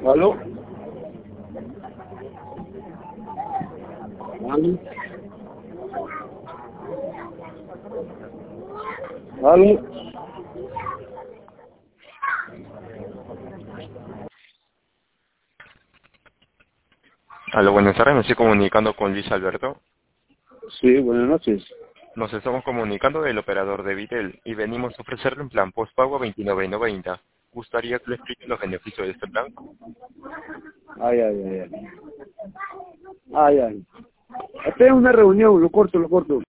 ¿Aló? ¿Aló? ¿Aló? Aló, buenas tardes, me estoy comunicando con Luis Alberto. Sí, buenas noches. Nos estamos comunicando del operador de Vitel y venimos a ofrecerle un plan postpago a 29.90. ¿Gustaría que le explique los beneficios de este plan? Ay, ay, ay, ay. Ay, ay. Esta es una reunión, lo corto, lo corto.